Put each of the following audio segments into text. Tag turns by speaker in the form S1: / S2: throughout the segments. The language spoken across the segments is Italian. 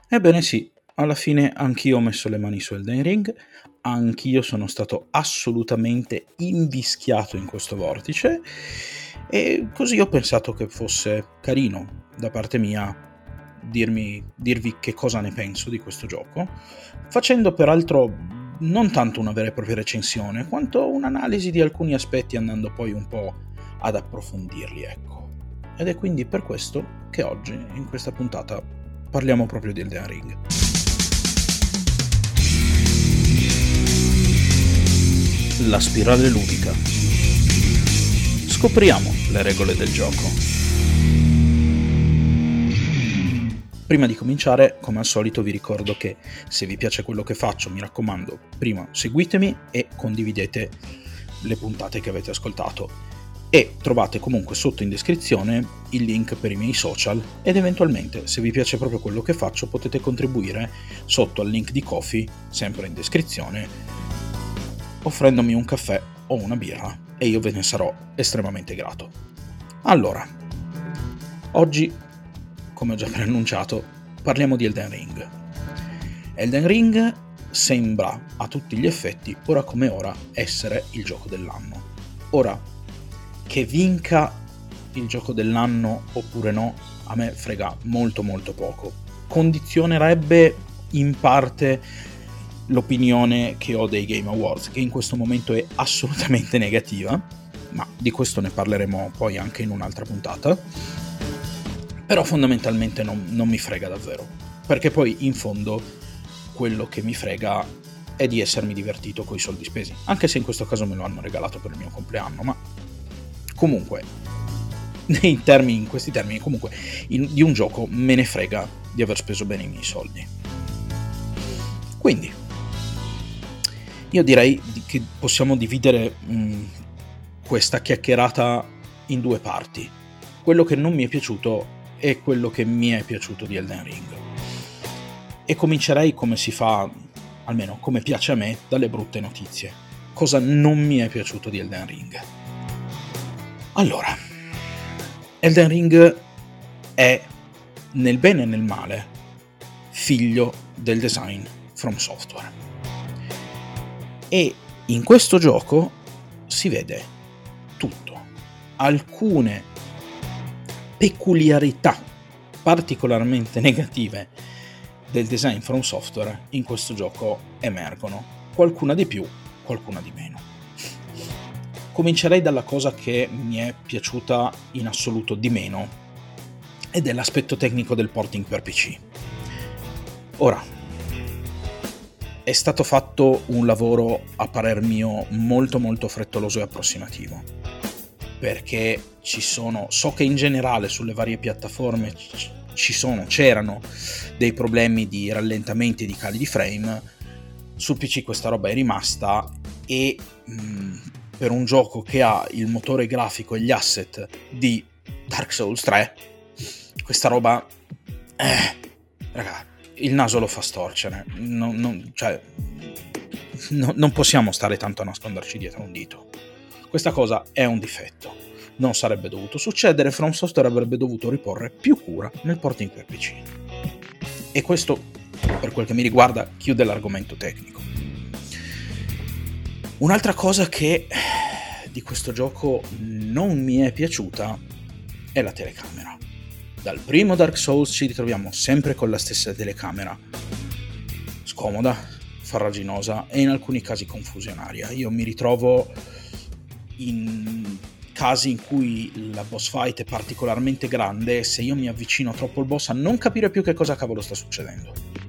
S1: Ebbene sì, alla fine anch'io ho messo le mani su Elden Ring, anch'io sono stato assolutamente invischiato in questo vortice e così ho pensato che fosse carino da parte mia dirvi che cosa ne penso di questo gioco, facendo peraltro non tanto una vera e propria recensione, quanto un'analisi di alcuni aspetti andando poi un po' ad approfondirli, ecco. Ed è quindi per questo che oggi, in questa puntata, parliamo proprio di Elden Ring. La spirale ludica. Scopriamo le regole del gioco. Prima di cominciare, come al solito, vi ricordo che se vi piace quello che faccio, mi raccomando, prima seguitemi e condividete le puntate che avete ascoltato. E trovate comunque sotto in descrizione il link per i miei social ed eventualmente, se vi piace proprio quello che faccio, potete contribuire sotto al link di Ko-fi, sempre in descrizione, offrendomi un caffè o una birra e io ve ne sarò estremamente grato. Allora, oggi, come ho già preannunciato, parliamo di Elden Ring. Elden Ring sembra a tutti gli effetti, ora come ora, essere il gioco dell'anno. Ora, che vinca il gioco dell'anno oppure no, a me frega molto molto poco. Condizionerebbe in parte l'opinione che ho dei Game Awards, che in questo momento è assolutamente negativa, ma di questo ne parleremo poi anche in un'altra puntata. Però fondamentalmente non mi frega davvero, perché poi in fondo quello che mi frega è di essermi divertito coi soldi spesi, anche se in questo caso me lo hanno regalato per il mio compleanno, ma comunque in questi termini comunque di un gioco me ne frega di aver speso bene i miei soldi. Quindi io direi che possiamo dividere questa chiacchierata in due parti: quello che non mi è piaciuto e quello che mi è piaciuto di Elden Ring, e comincerei, come si fa, almeno come piace a me, dalle brutte notizie. Cosa non mi è piaciuto di Elden Ring? Allora, Elden Ring è, nel bene e nel male, figlio del design From Software. E in questo gioco si vede tutto. Alcune peculiarità particolarmente negative del design From Software in questo gioco emergono. Qualcuna di più, qualcuna di meno. Comincerei dalla cosa che mi è piaciuta in assoluto di meno, ed è l'aspetto tecnico del porting per PC. Ora, è stato fatto un lavoro, a parer mio, molto molto frettoloso e approssimativo, perché so che in generale sulle varie piattaforme c'erano dei problemi di rallentamenti e di cali di frame. Sul PC questa roba è rimasta e per un gioco che ha il motore grafico e gli asset di Dark Souls 3, questa roba raga, il naso lo fa storcere. Non possiamo stare tanto a nasconderci dietro un dito. Questa cosa è un difetto, non sarebbe dovuto succedere. From Software avrebbe dovuto riporre più cura nel porting per PC, e questo, per quel che mi riguarda, chiude l'argomento tecnico. Un'altra cosa che di questo gioco non mi è piaciuta è la telecamera. Dal primo Dark Souls ci ritroviamo sempre con la stessa telecamera, scomoda, farraginosa e in alcuni casi confusionaria. Io mi ritrovo in casi in cui la boss fight è particolarmente grande e se io mi avvicino troppo al boss a non capire più che cosa cavolo sta succedendo.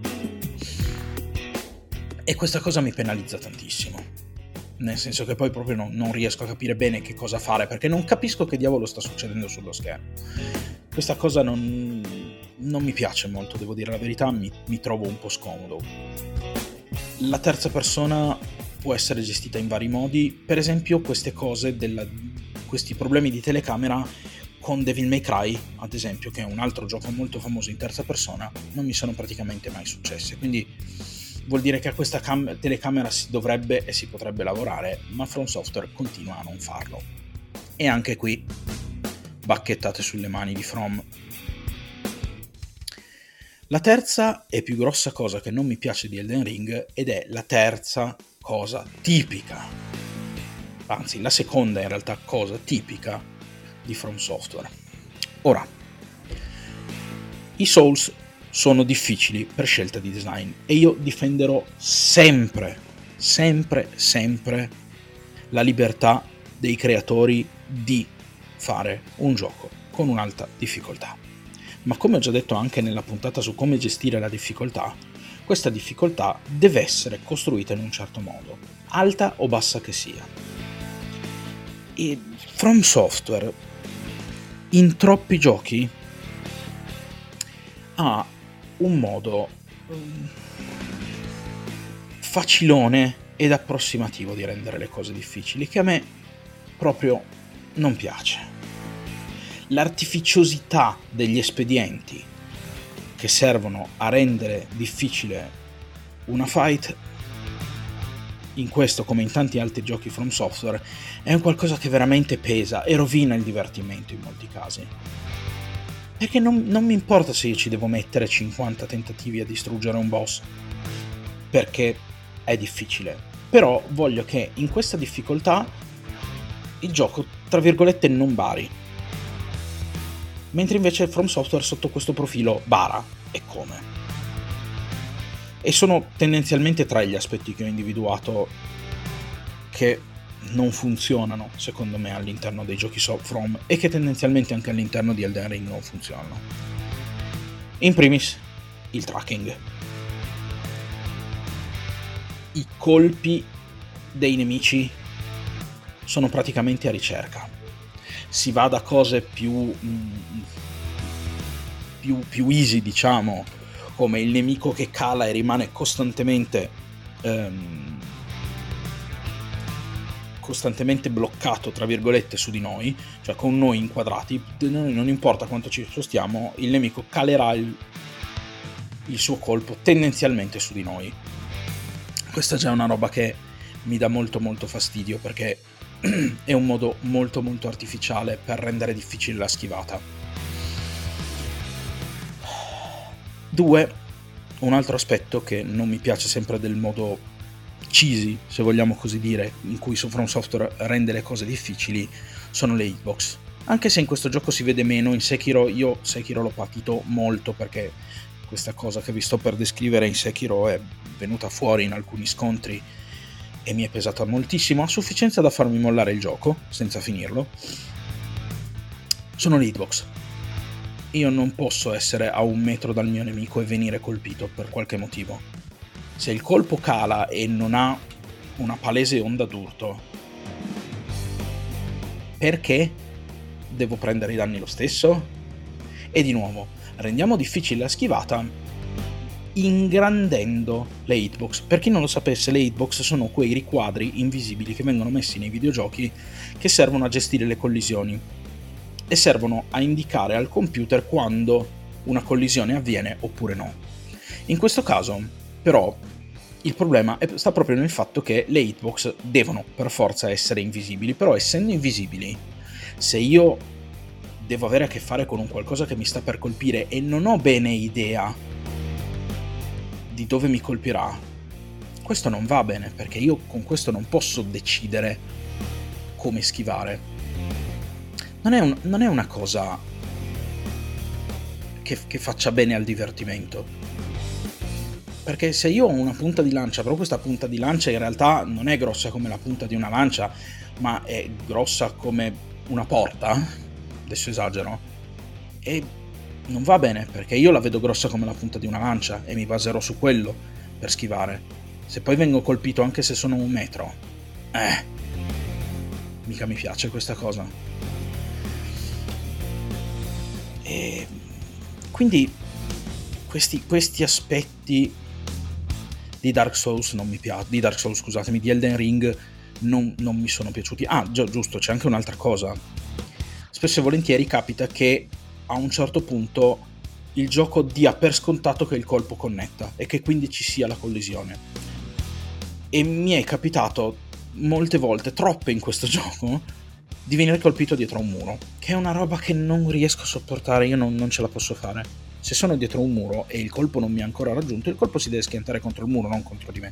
S1: E questa cosa mi penalizza tantissimo, nel senso che poi proprio non riesco a capire bene che cosa fare, perché non capisco che diavolo sta succedendo sullo schermo. Questa cosa non mi piace molto, devo dire la verità, mi trovo un po' scomodo. La terza persona può essere gestita in vari modi, per esempio queste cose questi problemi di telecamera con Devil May Cry, ad esempio, che è un altro gioco molto famoso in terza persona, non mi sono praticamente mai successe, quindi vuol dire che a questa telecamera si dovrebbe e si potrebbe lavorare, ma From Software continua a non farlo. E anche qui bacchettate sulle mani di From. La terza e più grossa cosa che non mi piace di Elden Ring, ed è la terza cosa tipica, anzi la seconda in realtà cosa tipica di From Software. Ora, i Souls sono difficili per scelta di design e io difenderò sempre la libertà dei creatori di fare un gioco con un'alta difficoltà. Ma come ho già detto anche nella puntata su come gestire la difficoltà, questa difficoltà deve essere costruita in un certo modo, alta o bassa che sia. E From Software in troppi giochi ha un modo facilone ed approssimativo di rendere le cose difficili che a me proprio non piace. L'artificiosità degli espedienti che servono a rendere difficile una fight, in questo come in tanti altri giochi From Software, è un qualcosa che veramente pesa e rovina il divertimento in molti casi. Perché non mi importa se io ci devo mettere 50 tentativi a distruggere un boss, perché è difficile. Però voglio che in questa difficoltà il gioco, tra virgolette, non bari. Mentre invece From Software sotto questo profilo bara, e come. E sono tendenzialmente tre gli aspetti che ho individuato che non funzionano, secondo me, all'interno dei giochi From e che tendenzialmente anche all'interno di Elden Ring non funzionano. In primis, il tracking. I colpi dei nemici sono praticamente a ricerca. Si va da cose più easy, diciamo, come il nemico che cala e rimane costantemente bloccato, tra virgolette, su di noi, cioè con noi inquadrati. Non importa quanto ci spostiamo, il nemico calerà il suo colpo tendenzialmente su di noi. Questa già è una roba che mi dà molto fastidio, perché è un modo molto artificiale per rendere difficile la schivata. 2. Un altro aspetto che non mi piace sempre del modo cheesy, se vogliamo così dire, in cui From Software rende le cose difficili, sono le hitbox. Anche se in questo gioco si vede meno, in Sekiro io l'ho patito molto, perché questa cosa che vi sto per descrivere in Sekiro è venuta fuori in alcuni scontri e mi è pesata moltissimo, a sufficienza da farmi mollare il gioco senza finirlo. Sono le hitbox. Io non posso essere a 1 metro dal mio nemico e venire colpito per qualche motivo. Se il colpo cala e non ha una palese onda d'urto, perché devo prendere i danni lo stesso? E di nuovo, rendiamo difficile la schivata ingrandendo le hitbox. Per chi non lo sapesse, le hitbox sono quei riquadri invisibili che vengono messi nei videogiochi che servono a gestire le collisioni e servono a indicare al computer quando una collisione avviene oppure no. In questo caso, però, il problema sta proprio nel fatto che le hitbox devono per forza essere invisibili, però essendo invisibili, se io devo avere a che fare con un qualcosa che mi sta per colpire e non ho bene idea di dove mi colpirà, questo non va bene, perché io con questo non posso decidere come schivare. Non è una cosa che faccia bene al divertimento, perché se io ho una punta di lancia, però questa punta di lancia in realtà non è grossa come la punta di una lancia, ma è grossa come una porta, adesso esagero, e non va bene, perché io la vedo grossa come la punta di una lancia e mi baserò su quello per schivare. Se poi vengo colpito anche se sono 1 metro, mica mi piace questa cosa. E quindi questi aspetti di Dark Souls non mi piacciono, di Elden Ring non mi sono piaciuti. Giusto, c'è anche un'altra cosa. Spesso e volentieri capita che a un certo punto il gioco dia per scontato che il colpo connetta e che quindi ci sia la collisione. E mi è capitato molte volte, troppe in questo gioco, di venire colpito dietro a un muro, che è una roba che non riesco a sopportare, io non ce la posso fare. Se sono dietro un muro e il colpo non mi ha ancora raggiunto, il colpo si deve schiantare contro il muro, non contro di me.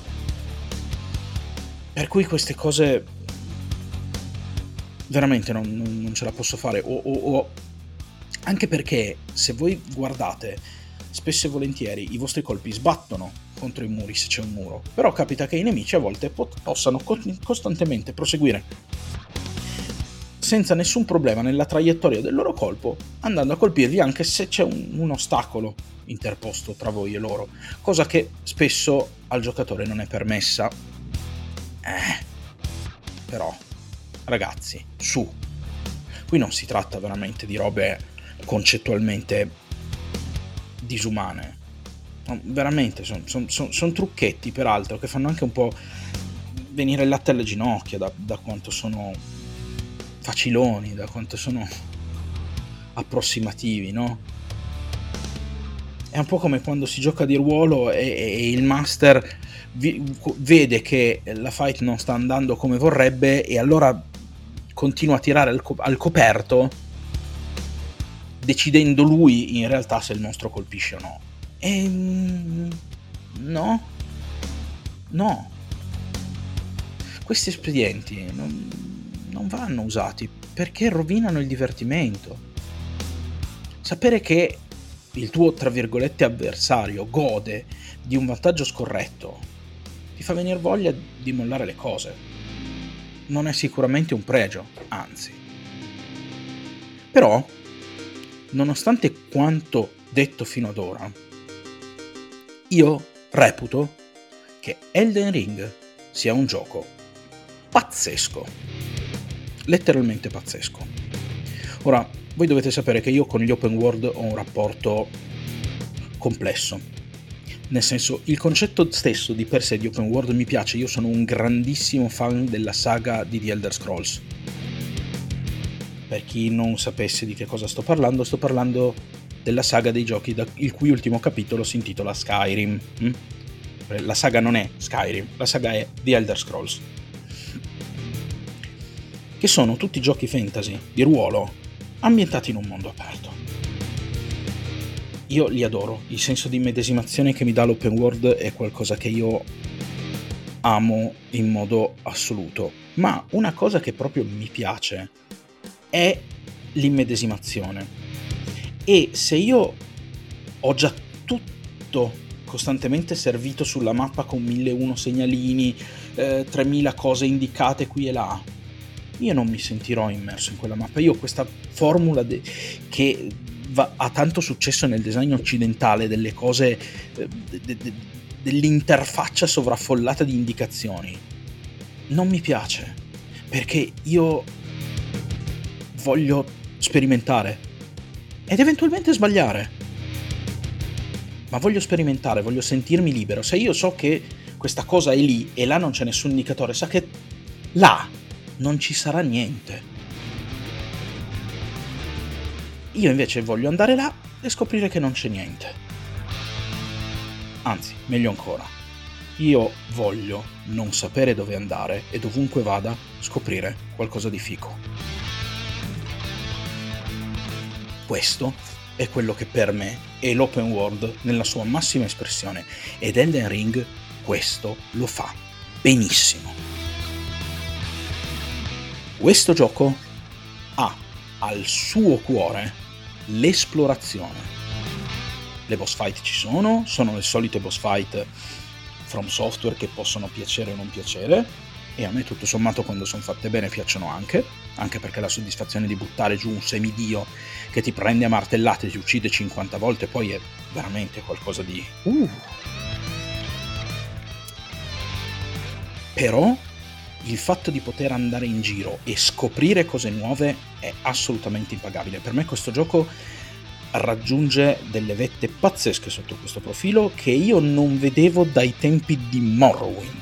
S1: Per cui queste cose veramente non ce la posso fare. Anche perché se voi guardate, spesso e volentieri i vostri colpi sbattono contro i muri se c'è un muro, però capita che i nemici a volte possano costantemente proseguire senza nessun problema nella traiettoria del loro colpo, andando a colpirvi anche se c'è un ostacolo interposto tra voi e loro, cosa che spesso al giocatore non è permessa. Però, ragazzi, su. Qui non si tratta veramente di robe concettualmente disumane. Veramente, sono trucchetti, peraltro, che fanno anche un po' venire il latte alle ginocchia da quanto sono faciloni, da quanto sono approssimativi, no? È un po' come quando si gioca di ruolo e il master vede che la fight non sta andando come vorrebbe e allora continua a tirare al coperto, decidendo lui in realtà se il mostro colpisce o no. E no, questi espedienti non vanno usati perché rovinano il divertimento. Sapere che il tuo, tra virgolette, avversario gode di un vantaggio scorretto ti fa venire voglia di mollare le cose. Non è sicuramente un pregio, anzi. Però, nonostante quanto detto fino ad ora, io reputo che Elden Ring sia un gioco pazzesco, letteralmente pazzesco. Ora, voi dovete sapere che io con gli open world ho un rapporto complesso, nel senso, il concetto stesso di per sé di open world mi piace. Io sono un grandissimo fan della saga di The Elder Scrolls. Per chi non sapesse di che cosa sto parlando della saga dei giochi il cui ultimo capitolo si intitola Skyrim. La saga non è Skyrim, la saga è The Elder Scrolls, che sono tutti giochi fantasy di ruolo ambientati in un mondo aperto. Io li adoro, il senso di immedesimazione che mi dà l'open world è qualcosa che io amo in modo assoluto, ma una cosa che proprio mi piace è l'immedesimazione. E se io ho già tutto costantemente servito sulla mappa con 1001 segnalini, 3000 cose indicate qui e là, io non mi sentirò immerso in quella mappa. Io questa formula che ha tanto successo nel design occidentale, delle cose, dell'interfaccia sovraffollata di indicazioni, non mi piace, perché io voglio sperimentare ed eventualmente sbagliare, ma voglio sperimentare, voglio sentirmi libero. Se io so che questa cosa è lì e là non c'è nessun indicatore, sa che là non ci sarà niente. Io invece voglio andare là e scoprire che non c'è niente. Anzi, meglio ancora, io voglio non sapere dove andare e dovunque vada scoprire qualcosa di fico. Questo è quello che per me è l'open world nella sua massima espressione, ed Elden Ring questo lo fa benissimo. Questo gioco ha al suo cuore l'esplorazione. Le boss fight ci sono le solite boss fight From Software che possono piacere o non piacere, e a me tutto sommato quando sono fatte bene piacciono anche perché la soddisfazione di buttare giù un semidio che ti prende a martellate e ti uccide 50 volte poi è veramente qualcosa di... Però il fatto di poter andare in giro e scoprire cose nuove è assolutamente impagabile. Per me questo gioco raggiunge delle vette pazzesche sotto questo profilo che io non vedevo dai tempi di Morrowind.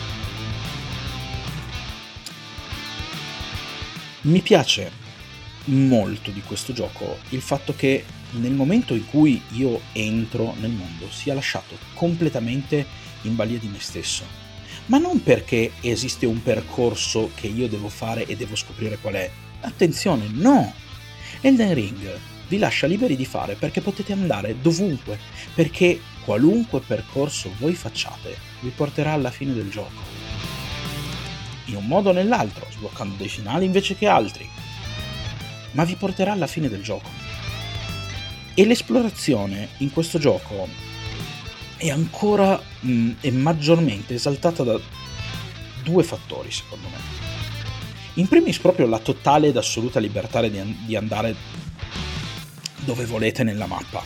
S1: Mi piace molto di questo gioco il fatto che nel momento in cui io entro nel mondo sia lasciato completamente in balia di me stesso, ma non perché esiste un percorso che io devo fare e devo scoprire qual è. Attenzione, no! Elden Ring vi lascia liberi di fare, perché potete andare dovunque, perché qualunque percorso voi facciate vi porterà alla fine del gioco, in un modo o nell'altro, sbloccando dei finali invece che altri, ma vi porterà alla fine del gioco. E l'esplorazione in questo gioco è ancora e maggiormente esaltata da due fattori, secondo me. In primis proprio la totale ed assoluta libertà di andare dove volete nella mappa.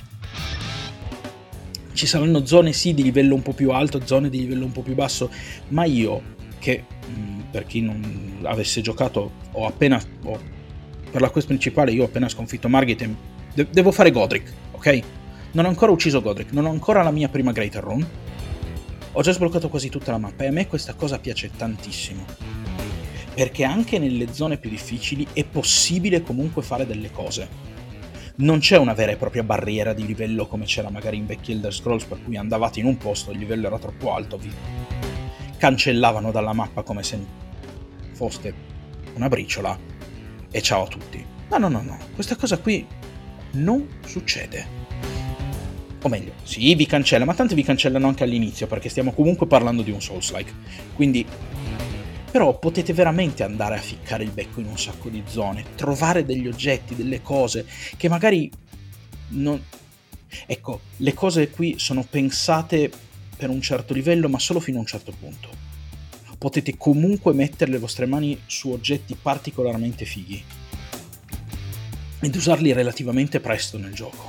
S1: Ci saranno zone sì di livello un po' più alto, zone di livello un po' più basso, ma io, che per chi non avesse giocato, per la quest principale io ho appena sconfitto Margit e devo fare Godric, ok? Non ho ancora ucciso Godric, non ho ancora la mia prima Greater Rune, ho già sbloccato quasi tutta la mappa e a me questa cosa piace tantissimo, perché anche nelle zone più difficili è possibile comunque fare delle cose. Non c'è una vera e propria barriera di livello come c'era magari in vecchi Elder Scrolls, per cui andavate in un posto, il livello era troppo alto, vi cancellavano dalla mappa come se foste una briciola e ciao a tutti. No, questa cosa qui non succede. O meglio, sì, vi cancella, ma tanti vi cancellano anche all'inizio, perché stiamo comunque parlando di un Souls-like. Quindi, però potete veramente andare a ficcare il becco in un sacco di zone, trovare degli oggetti, delle cose, che magari non... Ecco, le cose qui sono pensate per un certo livello, ma solo fino a un certo punto. Potete comunque mettere le vostre mani su oggetti particolarmente fighi ed usarli relativamente presto nel gioco.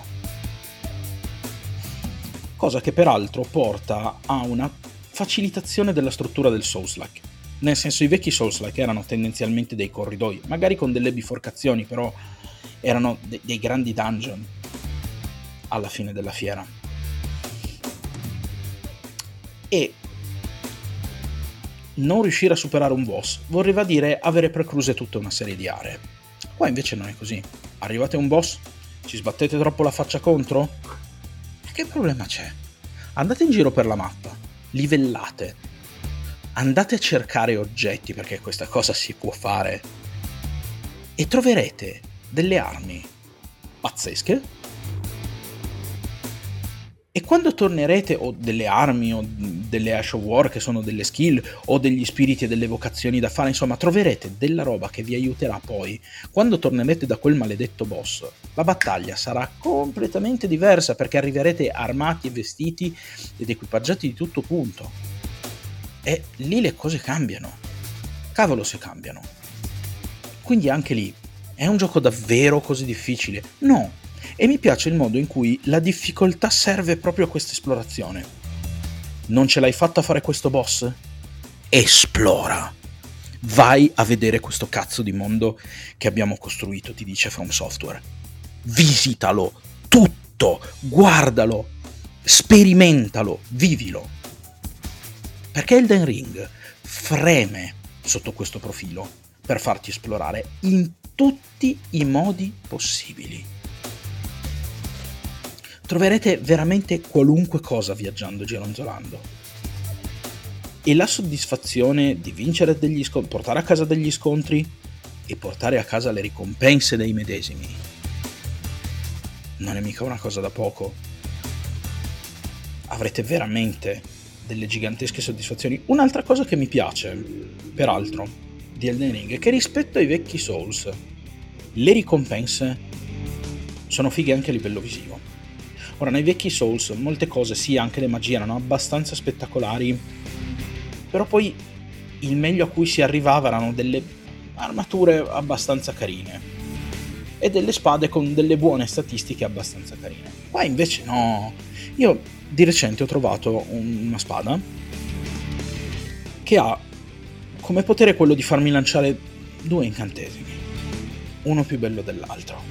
S1: Cosa che peraltro porta a una facilitazione della struttura del Souls-like. Nel senso, i vecchi Souls-like erano tendenzialmente dei corridoi, magari con delle biforcazioni, però erano dei grandi dungeon alla fine della fiera. E non riuscire a superare un boss vorrebbe dire avere precluse tutta una serie di aree. Qua invece non è così. Arrivate a un boss, ci sbattete troppo la faccia contro? Che problema c'è? Andate in giro per la mappa, livellate, andate a cercare oggetti, perché questa cosa si può fare, e troverete delle armi pazzesche. E quando tornerete, o delle armi, o delle Ash of War, che sono delle skill, o degli spiriti e delle vocazioni da fare, insomma, troverete della roba che vi aiuterà poi. Quando tornerete da quel maledetto boss, la battaglia sarà completamente diversa, perché arriverete armati e vestiti ed equipaggiati di tutto punto. E lì le cose cambiano. Cavolo se cambiano. Quindi anche lì, è un gioco davvero così difficile? No. E mi piace il modo in cui la difficoltà serve proprio a questa esplorazione. Non ce l'hai fatta a fare questo boss? Esplora! Vai a vedere questo cazzo di mondo che abbiamo costruito, ti dice From Software. Visitalo, tutto, guardalo, sperimentalo, vivilo. Perché Elden Ring freme sotto questo profilo per farti esplorare in tutti i modi possibili. Troverete veramente qualunque cosa viaggiando, gironzolando. E la soddisfazione di vincere degli scontri, portare a casa degli scontri e portare a casa le ricompense dei medesimi non è mica una cosa da poco. Avrete veramente delle gigantesche soddisfazioni. Un'altra cosa che mi piace, peraltro, di Elden Ring è che rispetto ai vecchi Souls, le ricompense sono fighe anche a livello visivo. Ora, nei vecchi Souls molte cose, sì, anche le magie erano abbastanza spettacolari, però poi il meglio a cui si arrivava erano delle armature abbastanza carine e delle spade con delle buone statistiche abbastanza carine. Qua invece no. Io di recente ho trovato una spada che ha come potere quello di farmi lanciare 2 incantesimi, uno più bello dell'altro.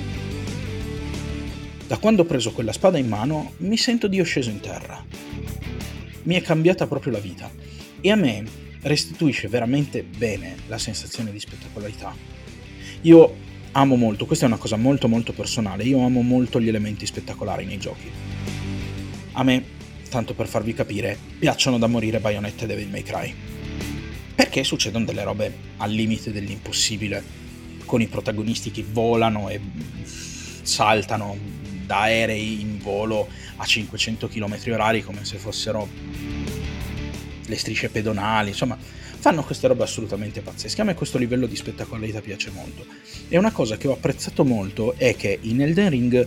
S1: Da quando ho preso quella spada in mano mi sento Dio sceso in terra. Mi è cambiata proprio la vita e a me restituisce veramente bene la sensazione di spettacolarità. Io amo molto, questa è una cosa molto molto personale, io amo molto gli elementi spettacolari nei giochi. A me, tanto per farvi capire, piacciono da morire Bayonetta e Devil May Cry, perché succedono delle robe al limite dell'impossibile, con i protagonisti che volano e saltano da aerei in volo a 500 km/h come se fossero le strisce pedonali, insomma fanno queste robe assolutamente pazzesche. A me questo livello di spettacolarità piace molto, e una cosa che ho apprezzato molto è che in Elden Ring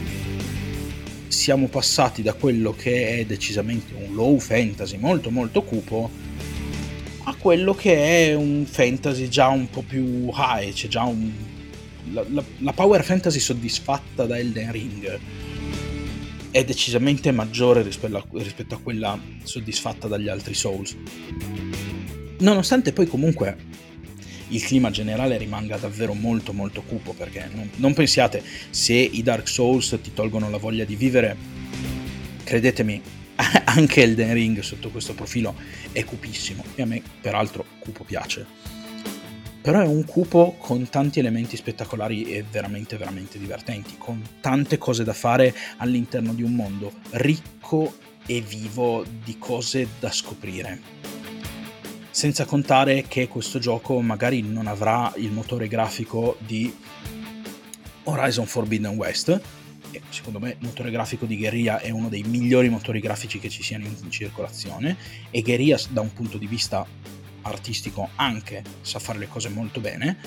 S1: siamo passati da quello che è decisamente un low fantasy molto molto cupo a quello che è un fantasy già un po' più high, c'è già la power fantasy soddisfatta da Elden Ring è decisamente maggiore rispetto a quella soddisfatta dagli altri Souls, nonostante poi comunque il clima generale rimanga davvero molto molto cupo, perché non pensiate, se i Dark Souls ti tolgono la voglia di vivere, credetemi, anche Elden Ring sotto questo profilo è cupissimo, e a me peraltro cupo piace, però è un cupo con tanti elementi spettacolari e veramente veramente divertenti, con tante cose da fare all'interno di un mondo ricco e vivo di cose da scoprire. Senza contare che questo gioco magari non avrà il motore grafico di Horizon Forbidden West, e secondo me il motore grafico di Guerrilla è uno dei migliori motori grafici che ci siano in circolazione, e Guerrilla da un punto di vista artistico anche sa fare le cose molto bene,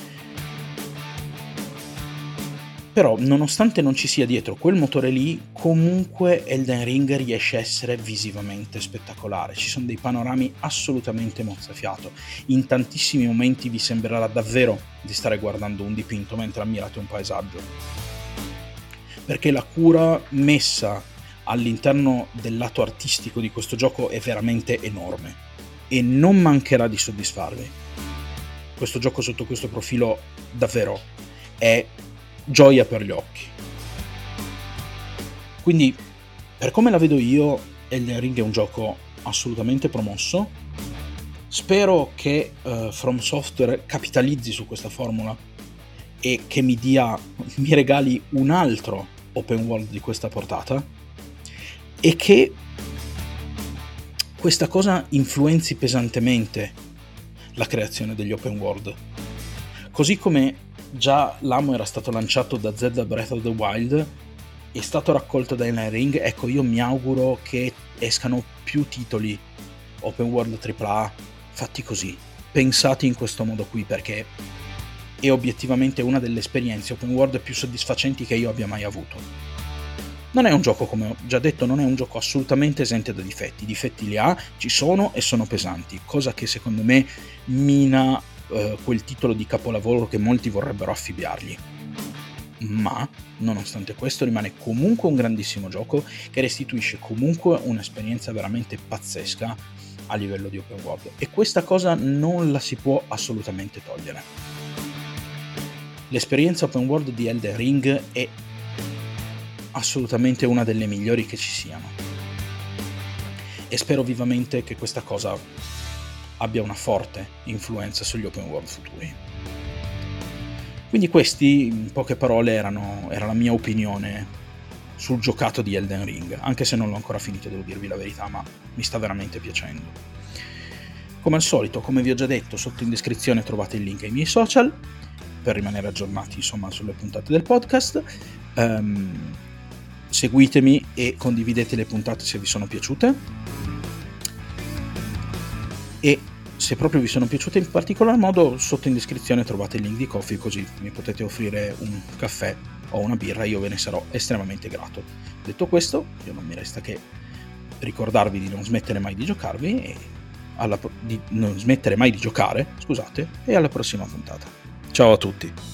S1: però nonostante non ci sia dietro quel motore lì, comunque Elden Ring riesce a essere visivamente spettacolare. Ci sono dei panorami assolutamente mozzafiato, in tantissimi momenti vi sembrerà davvero di stare guardando un dipinto mentre ammirate un paesaggio, perché la cura messa all'interno del lato artistico di questo gioco è veramente enorme e non mancherà di soddisfarvi. Questo gioco sotto questo profilo davvero è gioia per gli occhi. Quindi, per come la vedo io, Elden Ring è un gioco assolutamente promosso. Spero che From Software capitalizzi su questa formula e che mi regali un altro open world di questa portata, e che questa cosa influenzi pesantemente la creazione degli open world. Così come già l'amo era stato lanciato da Zelda Breath of the Wild, è stato raccolto da Elden Ring, ecco, io mi auguro che escano più titoli open world AAA fatti così, pensati in questo modo qui, perché è obiettivamente una delle esperienze open world più soddisfacenti che io abbia mai avuto. Non è un gioco, come ho già detto, non è un gioco assolutamente esente da difetti. I difetti li ha, ci sono e sono pesanti, cosa che secondo me mina quel titolo di capolavoro che molti vorrebbero affibbiargli. Ma, nonostante questo, rimane comunque un grandissimo gioco che restituisce comunque un'esperienza veramente pazzesca a livello di open world, e questa cosa non la si può assolutamente togliere. L'esperienza open world di Elden Ring è assolutamente una delle migliori che ci siano, e spero vivamente che questa cosa abbia una forte influenza sugli open world futuri. Quindi questi, in poche parole, era la mia opinione sul giocato di Elden Ring, anche se non l'ho ancora finito, devo dirvi la verità, ma mi sta veramente piacendo. Come al solito, come vi ho già detto, sotto in descrizione trovate il link ai miei social per rimanere aggiornati, insomma, sulle puntate del podcast. Seguitemi e condividete le puntate se vi sono piaciute, e se proprio vi sono piaciute in particolar modo, sotto in descrizione trovate il link di Ko-fi, così mi potete offrire un caffè o una birra, io ve ne sarò estremamente grato. Detto questo, io non mi resta che ricordarvi di non smettere mai di giocarvi e non smettere mai di giocare, scusate, e alla prossima puntata. Ciao a tutti!